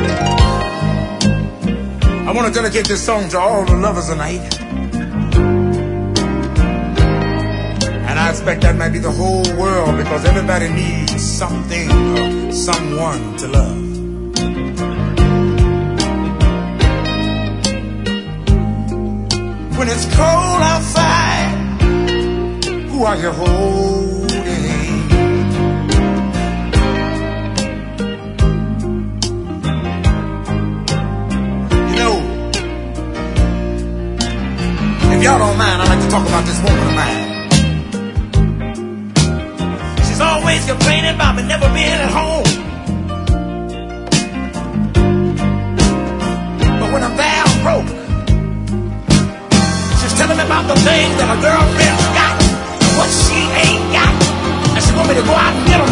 I want to dedicate this song to all the lovers tonight. And I expect that might be the whole world, because everybody needs something or someone to love. When it's cold outside, who are you holding? You know, if y'all don't mind, I'd like to talk about this woman of mine. She's always complaining about me never being at home. But when I'm there, I'm broke. She's telling me about the things that a girlfriend's got, what she ain't got, and she want me to go out and get them